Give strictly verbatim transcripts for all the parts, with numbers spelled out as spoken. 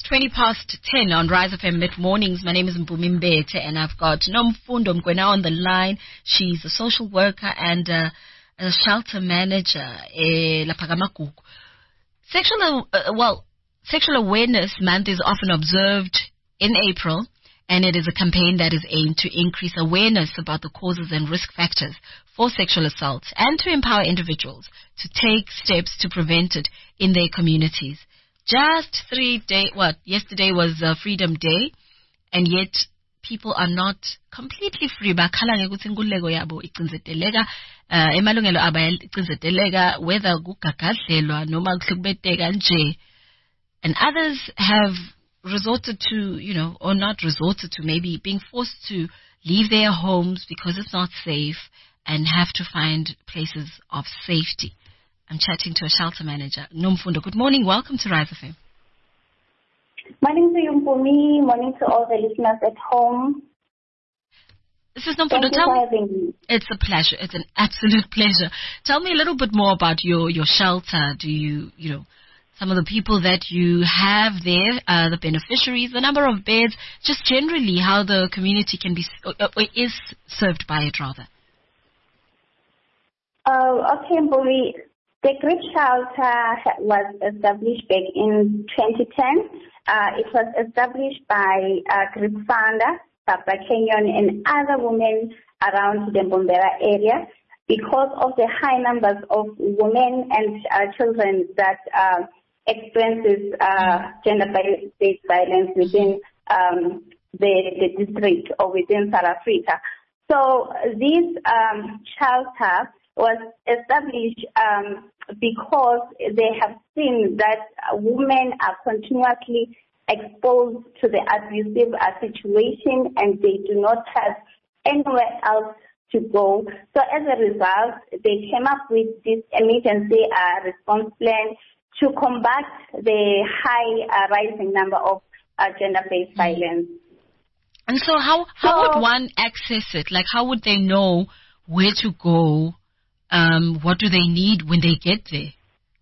twenty past ten on Rise F M Mid Mornings. My name is Mpumi Mbete and I've got Nomfundo Mkwena on the line. She's a social worker and uh, a shelter manager eh, La Pagamakuku. Sexual, uh, well, Sexual Awareness Month is often observed in April, and it is a campaign that is aimed to increase awareness about the causes and risk factors for sexual assault and to empower individuals to take steps to prevent it in their communities. Just three days, what, yesterday was uh, Freedom Day, and yet people are not completely free. Bakhala ngekuthi inkululeko yabo icinzeteleka, emalungelo abo icinzeteleka, whether kugagadlelwa noma kuhlukubeteka nje. And others have resorted to, you know, or not resorted to, maybe being forced to leave their homes because it's not safe and have to find places of safety. I'm chatting to a shelter manager, Nomfundo. Good morning. Welcome to Rise F M. Morning to you, Mpumi. Morning to all the listeners at home. This is Nomfundo. Tell me. It's a pleasure. It's an absolute pleasure. Tell me a little bit more about your, your shelter. Do you, you know, some of the people that you have there, uh, the beneficiaries, the number of beds, just generally how the community can be, uh, is served by it rather? Uh, okay, Mpumi. The Grip Shelter was established back in twenty ten. Uh, it was established by uh, Grip founder, Papa Kenyon, and other women around the Mbombela area because of the high numbers of women and uh, children that uh, experiences uh, gender-based violence within um, the, the district or within South Africa. So this um, shelter was established um, because they have seen that women are continuously exposed to the abusive uh, situation and they do not have anywhere else to go. So as a result, they came up with this emergency uh, response plan to combat the high uh, rising number of uh, gender-based violence. And so how, how so, would one access it? Like, how would they know where to go? Um, what do they need when they get there?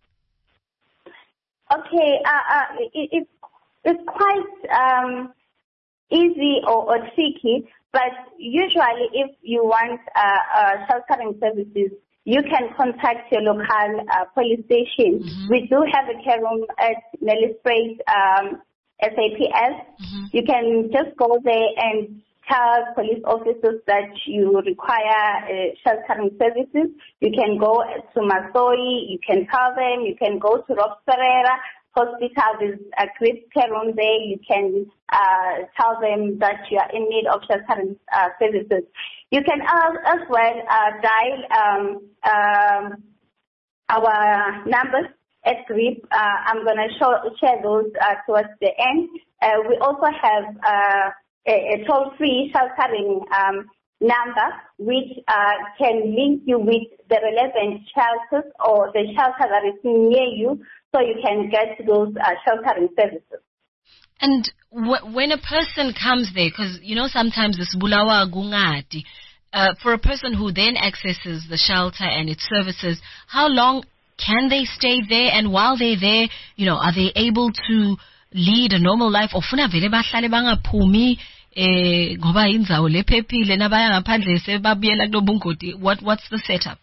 Okay, uh, uh, it, it, it's quite um, easy or, or tricky, but usually if you want uh, uh, sheltering services, you can contact your local uh, police station. Mm-hmm. We do have a care room at Nellyspruit um, S A P S. Mm-hmm. You can just go there and tell police officers that you require uh, sheltering services. You can go to Masoi, you can tell them, you can go to Rob Ferreira Hospital, there's a great care room there. You can uh, tell them that you are in need of sheltering uh, services. You can uh, as well uh, dial um, um, our numbers at GRIP. Uh, I'm going to show, share those uh, towards the end. Uh, we also have uh, a, a toll-free sheltering um, number which uh, can link you with the relevant shelters or the shelter that is near you so you can get those uh, sheltering services. And w- when a person comes there, because, you know, sometimes this bulawa gungati, uh, for a person who then accesses the shelter and its services, how long can they stay there? And while they're there, you know, are they able to lead a normal life? Or funa vele bahlale bangaphumi ngoba indzawo lephephile nabaya ngaphandle sebabuyela kulo bungoti? What what's the setup?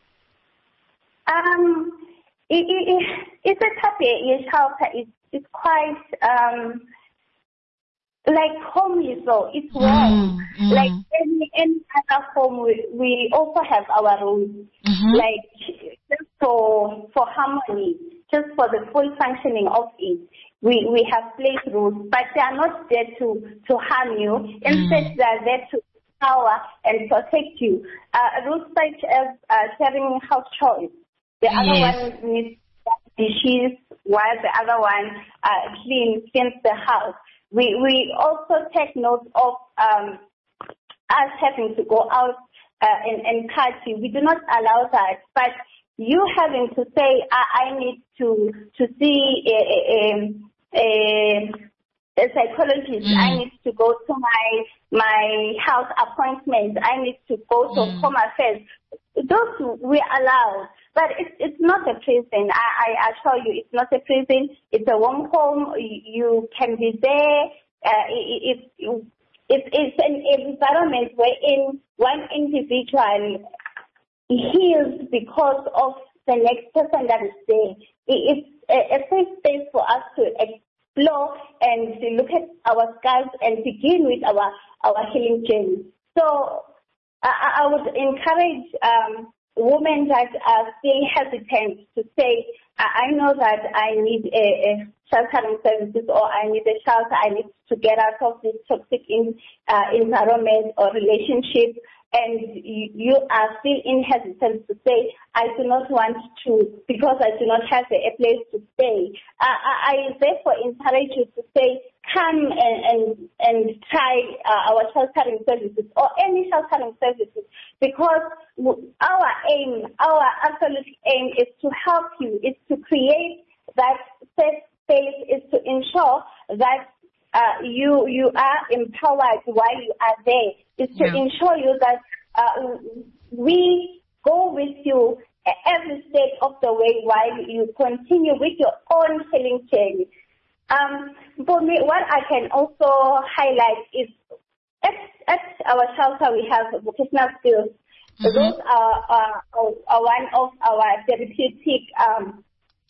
Um, it, it, it's a type of shelter. It's it's quite um like homely, so it's warm. Mm, mm. Like any any other home, we, we also have our rooms, mm-hmm. like just for for harmony, just for the full functioning of it. We we have place rules, but they are not there to, to harm you. Instead, mm. they are there to empower and protect you. Uh, rules such as uh, sharing house chores. The yes. other one needs dishes, while the other one uh, clean, cleans the house. We we also take note of um, us having to go out uh, and, and party. We do not allow that, but you having to say, I, I need to to see a, a, a, a psychologist. Mm. I need to go to my my health appointment. I need to go to mm. home affairs. Those we allow, But it's it's not a prison. I, I assure you, it's not a prison. It's a warm home. You can be there. Uh, if if it's an environment wherein one individual heals because of the next person that is there. It's a, a safe space for us to explore and to look at our scars and begin with our, our healing journey. So I, I would encourage um, women that are still hesitant to say, I, I know that I need a, a sheltering services, or I need a shelter, I need to get out of this toxic in, uh, environment or relationship, and you, you are still in hesitance to say, I do not want to, because I do not have a, a place to stay. Uh, I, I therefore encourage you to say, come and, and, and try uh, our sheltering services or any sheltering services, because our aim, our absolute aim is to help you, is to create that safe space, is to ensure that Uh, you you are empowered while you are there. It's to yeah. ensure you that uh, we go with you every step of the way while you continue with your own healing journey. Um, for me, what I can also highlight is at, at our shelter we have vocational skills. Mm-hmm. Those are, are, are one of our therapeutic um,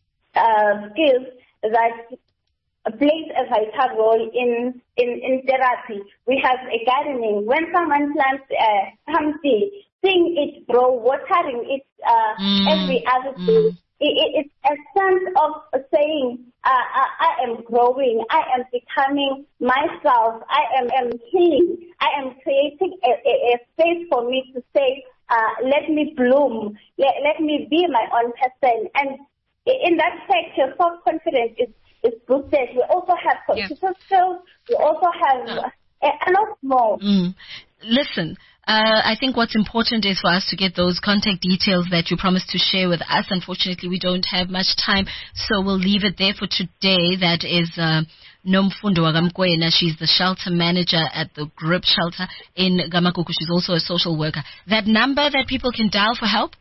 uh, skills that plays a vital role in, in, in therapy. We have a gardening. When someone plants uh, something, seeing it grow, watering it uh, mm. every other day, mm. it, it, it's a sense of saying, uh, I, I am growing, I am becoming myself, I am, am healing, I am creating a, a, a space for me to say, uh, let me bloom, let, let me be my own person. And in that fact, your self-confidence is is boosted. We also have computer yeah. skills. We also have uh, a lot more. Mm. Listen, uh, I think what's important is for us to get those contact details that you promised to share with us. Unfortunately, we don't have much time, so we'll leave it there for today. That is uh, Nomfundo Wagamkwena. She's the shelter manager at the Grip Shelter in Gamagugu. She's also a social worker. That number that people can dial for help?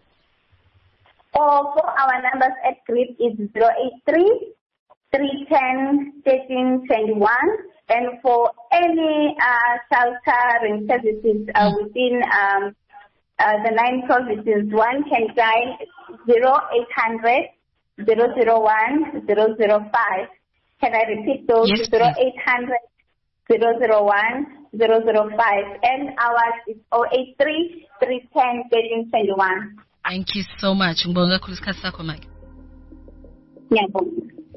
Oh, for our numbers at Grip is zero eight three three ten, thirteen twenty-one, and for any uh, sheltering services uh, within um, uh, the nine provinces, one can dial zero eight hundred, zero zero one, zero zero five. Can I repeat those? Yes, zero eight hundred, zero zero one, zero zero five, and ours is zero eight three, three ten, thirteen twenty-one. Thank you so much. Mbonga kulisikasa kwa Mike. Yeah.